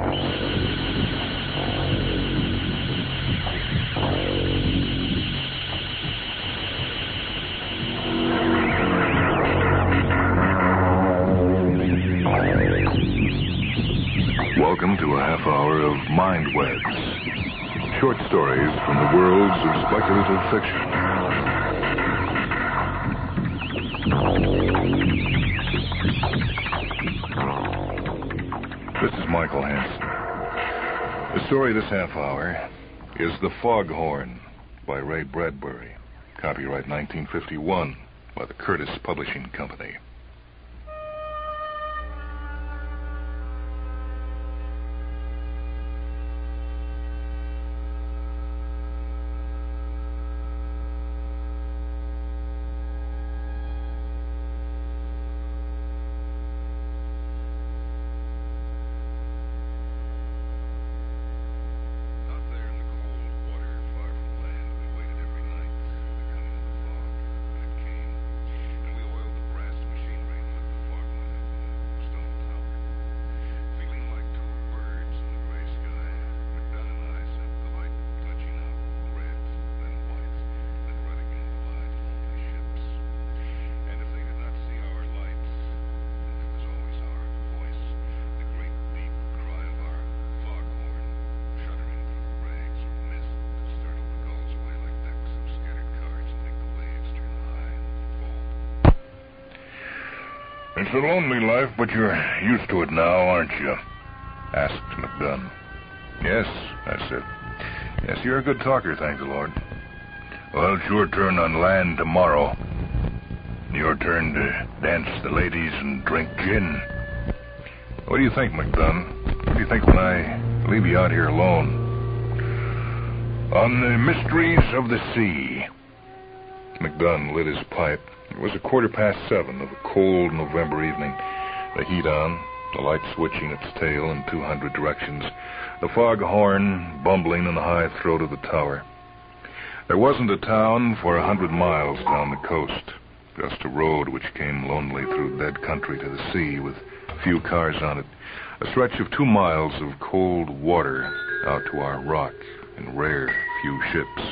Welcome to a half hour of Mind Webs. Short stories from the worlds of speculative fiction. This is Michael Hansen. The story this half hour is The Foghorn by Ray Bradbury. Copyright 1951 by the Curtis Publishing Company. It's a lonely life, but you're used to it now, aren't you? Asked McDunn. Yes, I said. Yes, you're a good talker, thank the Lord. Well, it's your turn on land tomorrow. Your turn to dance the ladies and drink gin. What do you think, McDunn? What do you think when I leave you out here alone? On the mysteries of the sea. McDunn lit his pipe. It was 7:15 of a cold November evening. The heat on, the light switching its tail in 200 directions, the foghorn bumbling in the high throat of the tower. There wasn't a town for 100 miles down the coast, just a road which came lonely through dead country to the sea with few cars on it, a stretch of 2 miles of cold water out to our rock and rare few ships.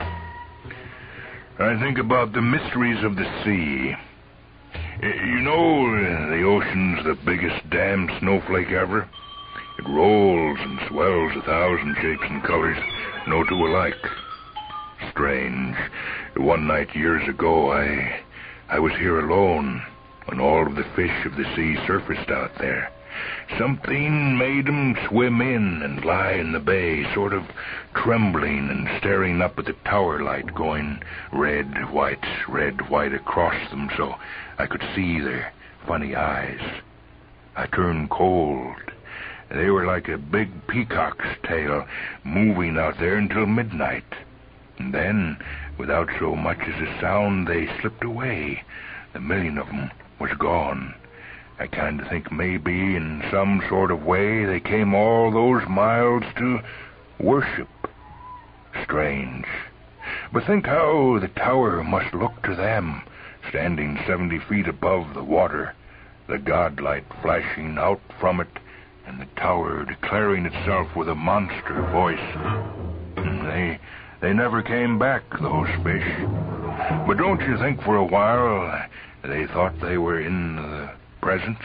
I think about the mysteries of the sea. You know, the ocean's the biggest damn snowflake ever. It rolls and swells 1,000 shapes and colors, no two alike. Strange. One night years ago, I was here alone when all of the fish of the sea surfaced out there. Something made 'em swim in and lie in the bay, sort of trembling and staring up at the tower light going red, white across them so I could see their funny eyes. I turned cold. They were like a big peacock's tail moving out there until midnight. And then, without so much as a sound, they slipped away. The million of 'em was gone. I kind of think maybe in some sort of way they came all those miles to worship. Strange. But think how the tower must look to them, standing 70 feet above the water, the godlight flashing out from it, and the tower declaring itself with a monster voice. They never came back, those fish. But don't you think for a while they thought they were in the presence?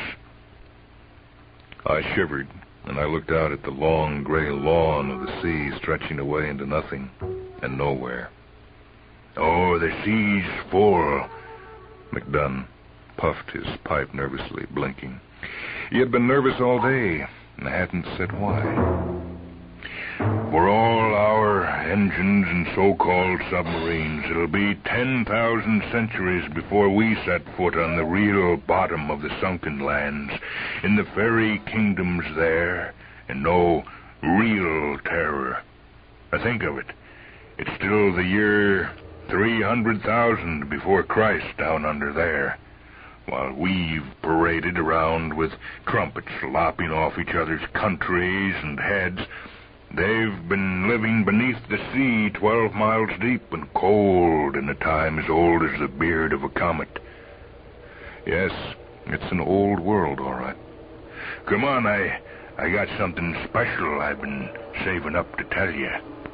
I shivered, and I looked out at the long gray lawn of the sea stretching away into nothing and nowhere. Oh, the sea's full. McDunn puffed his pipe nervously, blinking. He had been nervous all day, and hadn't said why. For all our engines and so-called submarines, it'll be 10,000 centuries before we set foot on the real bottom of the sunken lands, in the fairy kingdoms there, and know real terror. Think of it. It's still the year 300,000 before Christ down under there, while we've paraded around with trumpets lopping off each other's countries and heads. They've been living beneath the sea 12 miles deep and cold in a time as old as the beard of a comet. Yes, it's an old world, all right. Come on, I I got something special I've been saving up to tell you.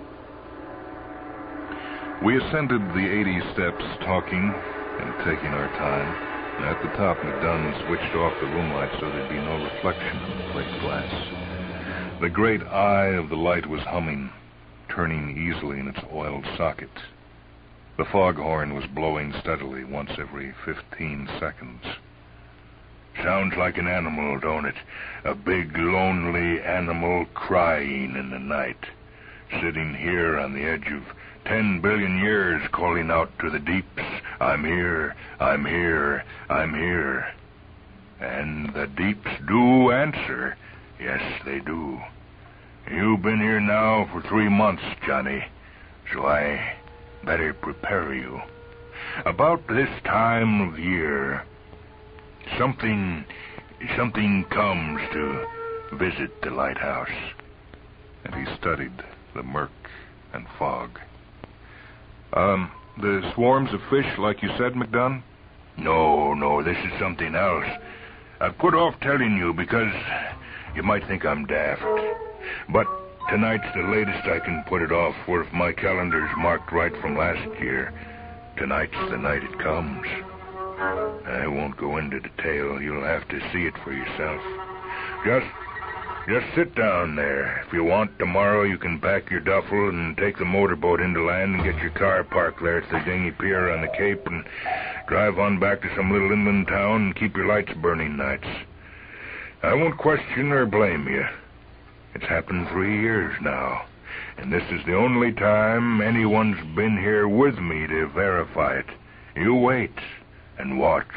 We ascended the 80 steps, talking and taking our time. And at the top, McDunn switched off the room light so there'd be no reflection in the plate glass. The great eye of the light was humming, turning easily in its oiled socket. The foghorn was blowing steadily once every 15 seconds. Sounds like an animal, don't it? A big, lonely animal crying in the night. Sitting here on the edge of 10 billion years calling out to the deeps, I'm here, I'm here, I'm here. And the deeps do answer. Yes, they do. You've been here now for 3 months, Johnny, so I better prepare you. About this time of year, something comes to visit the lighthouse. And he studied the murk and fog. The swarms of fish, like you said, McDunn? No, this is something else. I've put off telling you because you might think I'm daft. But tonight's the latest I can put it off, for if my calendar's marked right from last year, tonight's the night it comes. I won't go into detail. You'll have to see it for yourself. Just sit down there. If you want, tomorrow you can pack your duffel and take the motorboat into land and get your car parked there at the dingy pier on the Cape and drive on back to some little inland town and keep your lights burning nights. I won't question or blame you. It's happened 3 years now, and this is the only time anyone's been here with me to verify it. You wait and watch.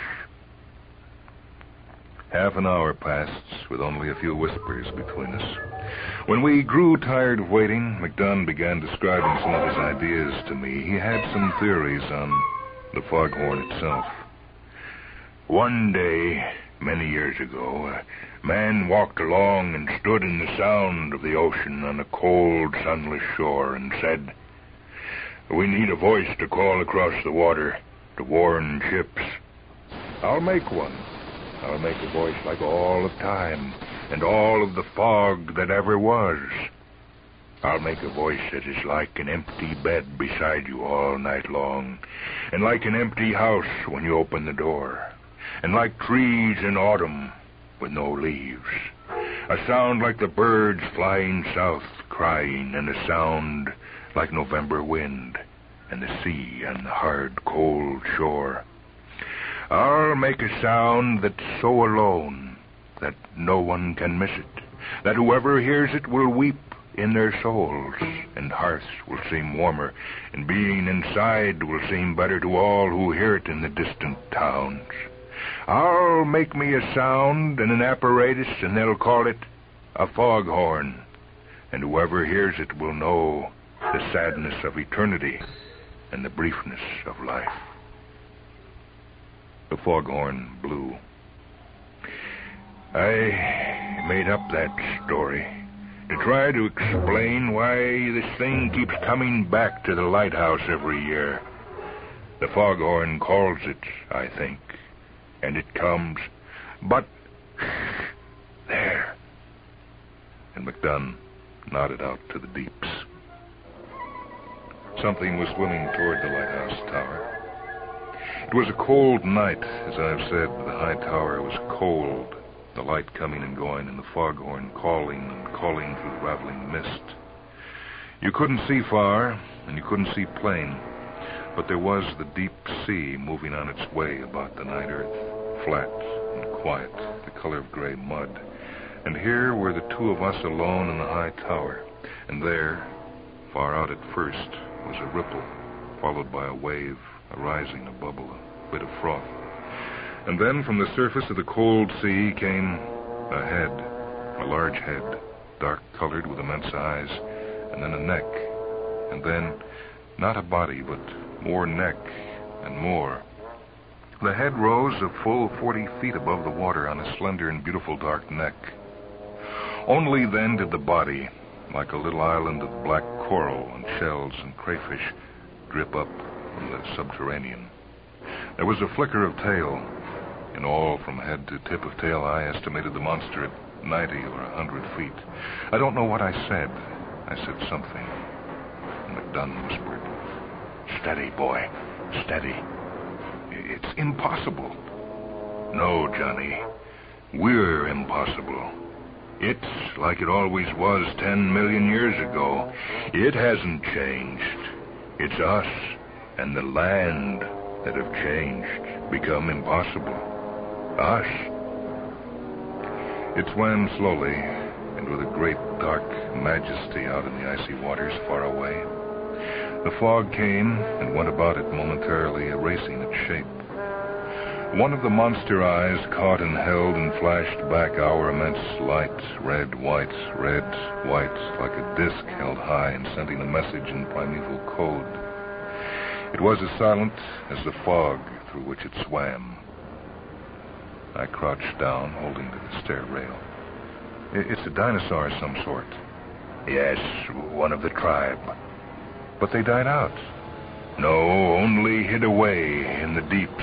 Half an hour passed, with only a few whispers between us. When we grew tired of waiting, McDunn began describing some of his ideas to me. He had some theories on the foghorn itself. One day, many years ago, a man walked along and stood in the sound of the ocean on a cold, sunless shore and said, "We need a voice to call across the water to warn ships. I'll make one. I'll make a voice like all of time and all of the fog that ever was. I'll make a voice that is like an empty bed beside you all night long, and like an empty house when you open the door, and like trees in autumn with no leaves. A sound like the birds flying south crying, and a sound like November wind and the sea on the hard, cold shore. I'll make a sound that's so alone that no one can miss it, that whoever hears it will weep in their souls, and hearths will seem warmer, and being inside will seem better to all who hear it in the distant towns. I'll make me a sound and an apparatus, and they'll call it a foghorn, and whoever hears it will know the sadness of eternity and the briefness of life." The foghorn blew. I made up that story to try to explain why this thing keeps coming back to the lighthouse every year. The foghorn calls it, I think, and it comes. But, there. And McDunn nodded out to the deeps. Something was swimming toward the lighthouse tower. It was a cold night, as I've said. The high tower was cold, the light coming and going, and the foghorn calling and calling through the rattling mist. You couldn't see far, and you couldn't see plain, but there was the deep sea moving on its way about the night earth, flat and quiet, the color of gray mud. And here were the two of us alone in the high tower, and there, far out at first, was a ripple, followed by a wave, a rising, a bubble, a bit of froth. And then from the surface of the cold sea came a head, a large head, dark-colored with immense eyes, and then a neck, and then not a body, but more neck and more. The head rose a full 40 feet above the water on a slender and beautiful dark neck. Only then did the body, like a little island of black coral and shells and crayfish, drip up from the subterranean. There was a flicker of tail, In all, from head to tip of tail, I estimated the monster at 90 or 100 feet. I don't know what I said. I said something. And McDunn whispered, "Steady, boy. Steady." "It's impossible." "No, Johnny. We're impossible. It's like it always was 10 million years ago. It hasn't changed. It's us and the land that have changed, become impossible. Us." It swam slowly and with a great dark majesty out in the icy waters far away. The fog came and went about it, momentarily erasing its shape. One of the monster eyes caught and held and flashed back our immense light, red, white, like a disk held high and sending a message in primeval code. It was as silent as the fog through which it swam. I crouched down, holding to the stair rail. It's a dinosaur of some sort. "Yes, one of the tribe." "But they died out." "No, only hid away in the deeps.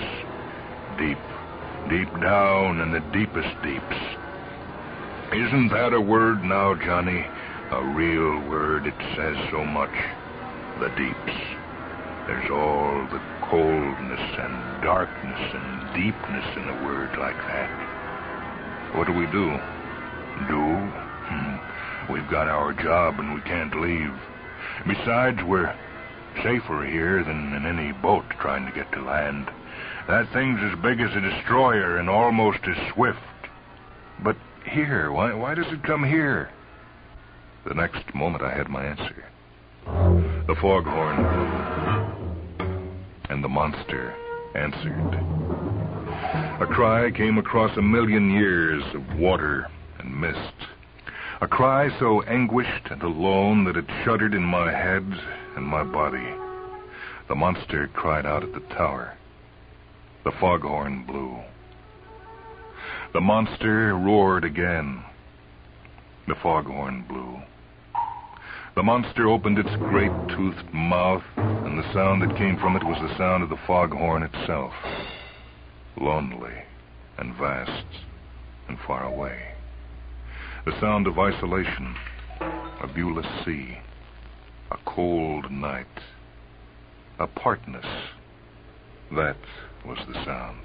Deep down in the deepest deeps. Isn't that a word now, Johnny? A real word, it says so much. The deeps. There's all the coldness and darkness and deepness in a word like that." "What do we do?" "Do? We've got our job and we can't leave. Besides, we're safer here than in any boat trying to get to land. That thing's as big as a destroyer and almost as swift." "But here, why does it come here?" The next moment I had my answer. The foghorn blew, and the monster answered. A cry came across 1,000,000 years of water and mist. A cry so anguished and alone that it shuddered in my head and my body. The monster cried out at the tower. The foghorn blew. The monster roared again. The foghorn blew. The monster opened its great toothed mouth, and the sound that came from it was the sound of the foghorn itself. Lonely and vast and far away. The sound of isolation, a viewless sea, a cold night, apartness. That was the sound.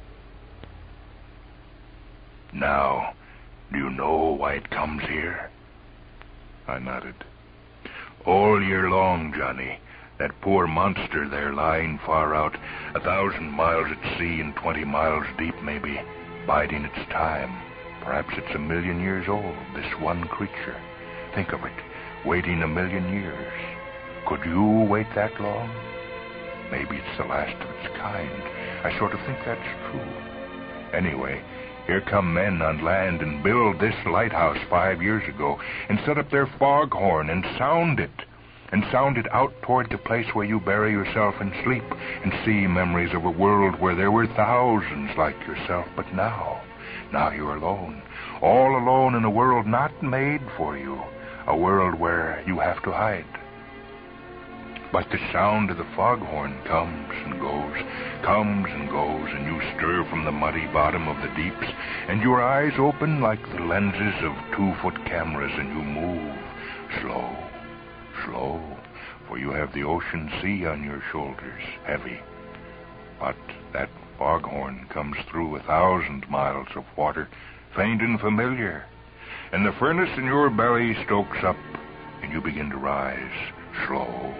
"Now, do you know why it comes here?" I nodded. "All year long, Johnny, that poor monster there lying far out, 1,000 miles at sea and 20 miles deep maybe, biding its time. Perhaps it's 1,000,000 years old, this one creature. Think of it, waiting 1,000,000 years. Could you wait that long? Maybe it's the last of its kind. I sort of think that's true. Anyway, here come men on land and build this lighthouse 5 years ago and set up their foghorn and sound it out toward the place where you bury yourself in sleep and see memories of a world where there were thousands like yourself. But now you're alone, all alone in a world not made for you, a world where you have to hide. But the sound of the foghorn comes and goes, and you stir from the muddy bottom of the deeps, and your eyes open like the lenses of 2-foot cameras, and you move slow, for you have the ocean sea on your shoulders, heavy. But that foghorn comes through 1,000 miles of water, faint and familiar, and the furnace in your belly stokes up, and you begin to rise, slow.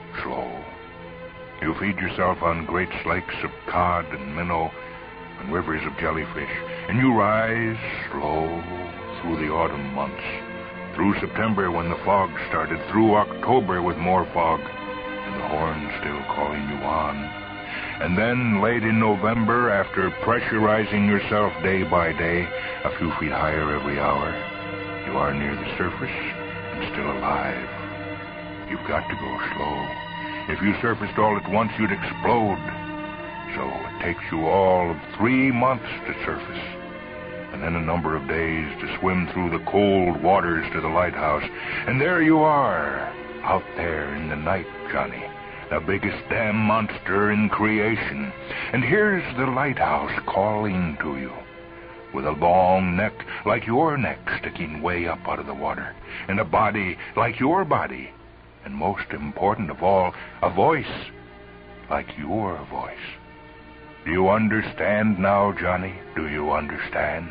You feed yourself on great slakes of cod and minnow and rivers of jellyfish, and you rise slow through the autumn months, through September when the fog started, through October with more fog, and the horn still calling you on. And then, late in November, after pressurizing yourself day by day, a few feet higher every hour, you are near the surface and still alive. You've got to go slow. If you surfaced all at once, you'd explode. So it takes you all of 3 months to surface, and then a number of days to swim through the cold waters to the lighthouse. And there you are, out there in the night, Johnny, the biggest damn monster in creation. And here's the lighthouse calling to you, with a long neck like your neck sticking way up out of the water, and a body like your body, and most important of all, a voice like your voice. Do you understand now, Johnny? Do you understand?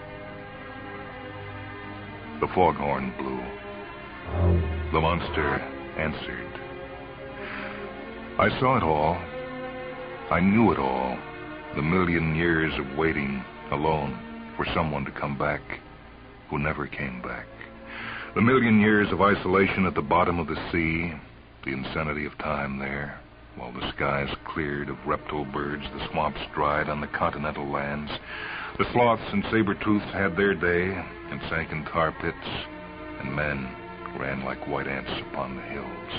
The foghorn blew. The monster answered. I saw it all. I knew it all. The million years of waiting alone for someone to come back who never came back. The million years of isolation at the bottom of the sea, the insanity of time there, while the skies cleared of reptile birds, the swamps dried on the continental lands. The sloths and saber-tooths had their day and sank in tar pits, and men ran like white ants upon the hills.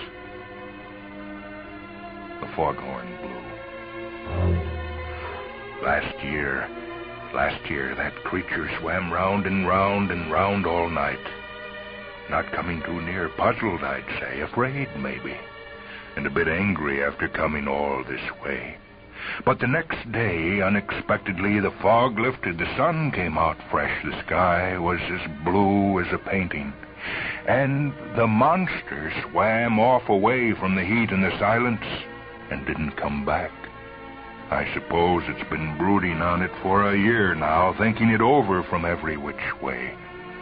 The foghorn blew. Last year, that creature swam round and round and round all night. Not coming too near, puzzled, I'd say, afraid, maybe, and a bit angry after coming all this way. But the next day, unexpectedly, the fog lifted, the sun came out fresh, the sky was as blue as a painting, and the monster swam off away from the heat and the silence and didn't come back. I suppose it's been brooding on it for a year now, thinking it over from every which way.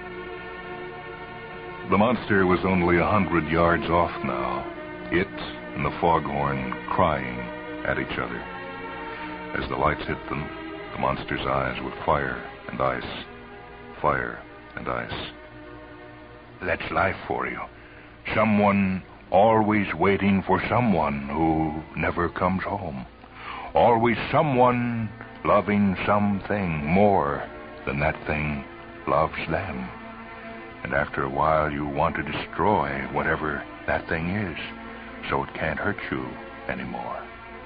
The monster was only 100 yards off now, it and the foghorn crying at each other. As the lights hit them, the monster's eyes were fire and ice, fire and ice. That's life for you. Someone always waiting for someone who never comes home. Always someone loving something more than that thing loves them. And after a while you want to destroy whatever that thing is, so it can't hurt you anymore.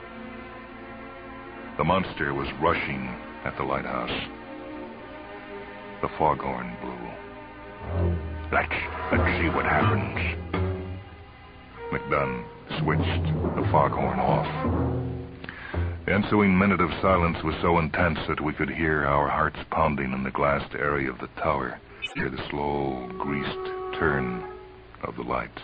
The monster was rushing at the lighthouse. The foghorn blew. Let's see what happens. McDunn switched the foghorn off. The ensuing minute of silence was so intense that we could hear our hearts pounding in the glassed area of the tower, hear the slow, greased turn of the light.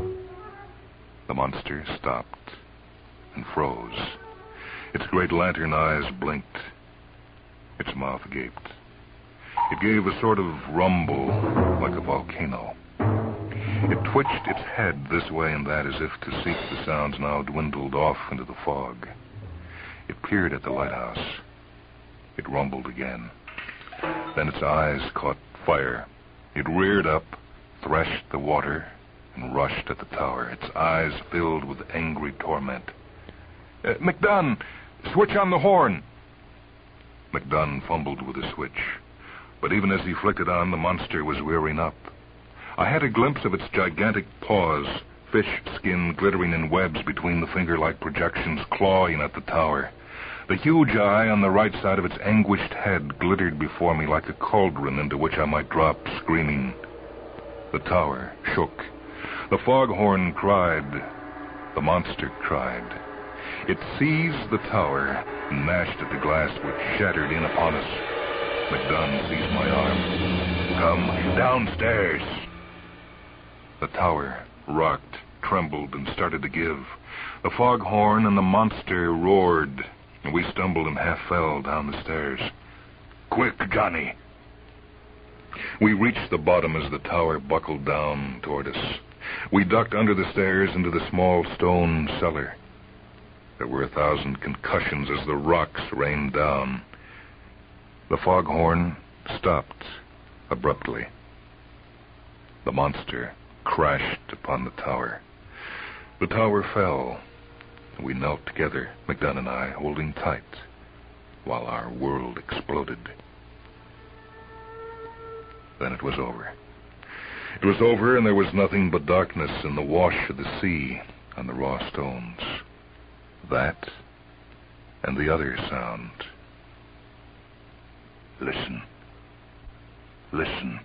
The monster stopped and froze. Its great lantern eyes blinked. Its mouth gaped. It gave a sort of rumble, like a volcano. It twitched its head this way and that as if to seek the sounds now dwindled off into the fog. It peered at the lighthouse. It rumbled again. Then its eyes caught fire. It reared up, threshed the water, and rushed at the tower, its eyes filled with angry torment. McDunn, switch on the horn. McDunn fumbled with the switch, but even as he flicked it on, the monster was rearing up. I had a glimpse of its gigantic paws, fish skin glittering in webs between the finger-like projections, clawing at the tower. The huge eye on the right side of its anguished head glittered before me like a cauldron into which I might drop, screaming. The tower shook. The foghorn cried. The monster cried. It seized the tower and mashed at the glass which shattered in upon us. McDunn seized my arm. Come downstairs. The tower rocked, trembled, and started to give. The foghorn and the monster roared, and we stumbled and half fell down the stairs. Quick, Johnny. We reached the bottom as the tower buckled down toward us. We ducked under the stairs into the small stone cellar. There were 1,000 concussions as the rocks rained down. The foghorn stopped abruptly. The monster crashed upon the tower. The tower fell. We knelt together, McDunn and I, holding tight, while our world exploded. Then it was over. It was over, and there was nothing but darkness and the wash of the sea on the raw stones. That and the other sound. Listen. Listen.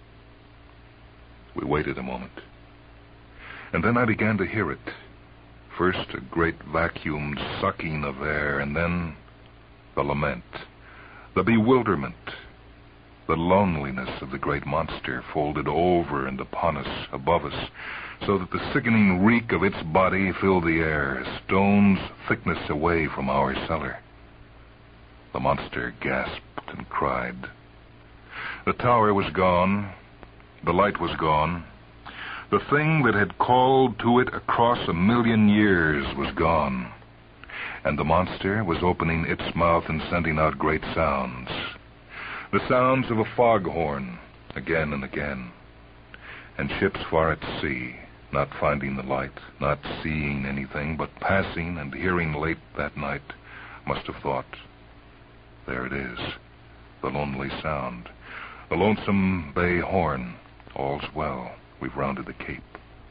We waited a moment, and then I began to hear it, First, a great vacuumed sucking of air, and then the lament, the bewilderment, the loneliness of the great monster folded over and upon us, above us, so that the sickening reek of its body filled the air, a stone's thickness away from our cellar. The monster gasped and cried. The tower was gone. The light was gone. The thing that had called to it across 1,000,000 years was gone. And the monster was opening its mouth and sending out great sounds. The sounds of a foghorn, again and again. And ships far at sea, not finding the light, not seeing anything, but passing and hearing late that night, must have thought, there it is, the lonely sound, the lonesome bay horn. All's well, we've rounded the cape.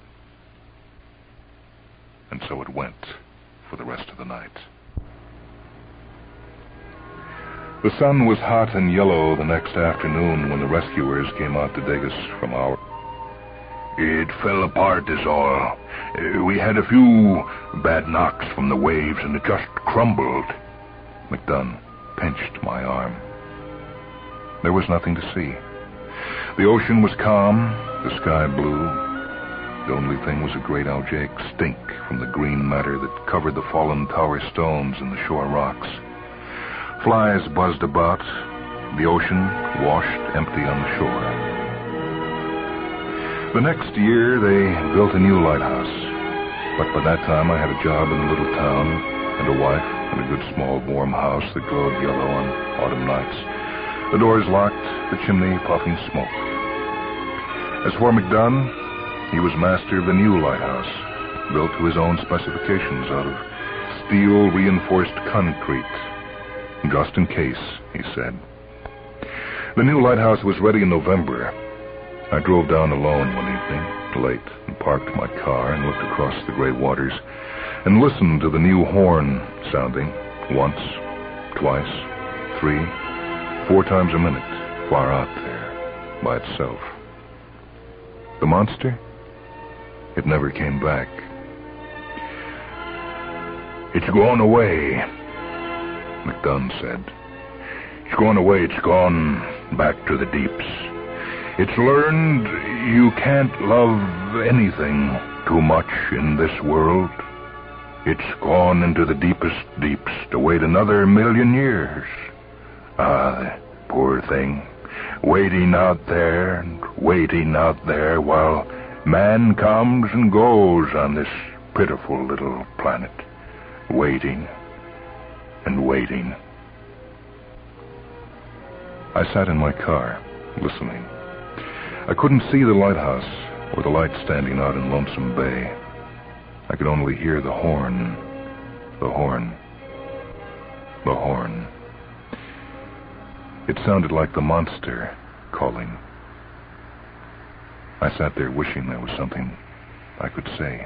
And so it went for the rest of the night. The sun was hot and yellow the next afternoon when the rescuers came out to dig us from our... It fell apart is all. We had a few bad knocks from the waves and it just crumbled. McDunn pinched my arm. There was nothing to see. The ocean was calm, the sky blue. The only thing was a great algaic stink from the green matter that covered the fallen tower stones and the shore rocks. Flies buzzed about. The ocean washed empty on the shore. The next year, they built a new lighthouse. But by that time, I had a job in a little town and a wife and a good small warm house that glowed yellow on autumn nights. The doors locked, the chimney puffing smoke. As for McDunn, he was master of the new lighthouse, built to his own specifications out of steel-reinforced concrete. Just in case, he said. The new lighthouse was ready in November. I drove down alone one evening, late, and parked my car and looked across the gray waters and listened to the new horn sounding once, twice, 3, 4 times a minute, far out there, by itself. The monster? It never came back. It's gone away, McDunn said. It's gone away. It's gone back to the deeps. It's learned you can't love anything too much in this world. It's gone into the deepest deeps to wait another 1,000,000 years. Ah, poor thing, waiting out there and waiting out there while man comes and goes on this pitiful little planet, waiting and waiting. I sat in my car, listening. I couldn't see the lighthouse or the light standing out in Lonesome Bay. I could only hear the horn, the horn, the horn. It sounded like the monster calling. I sat there wishing there was something I could say.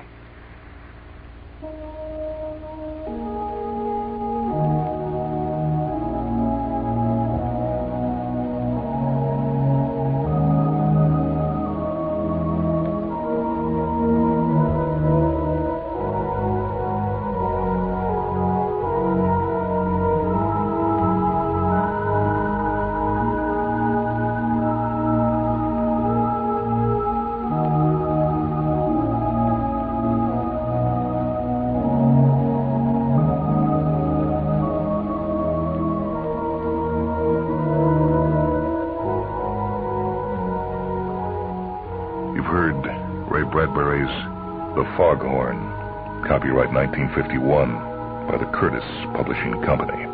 Bradbury's The Foghorn, copyright 1951, by the Curtis Publishing Company.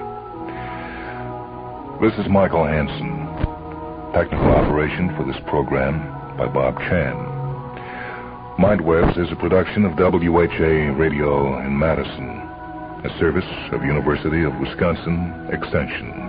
This is Michael Hansen. Technical operation for this program by Bob Chan. Mindwebs is a production of WHA Radio in Madison, a service of University of Wisconsin Extension.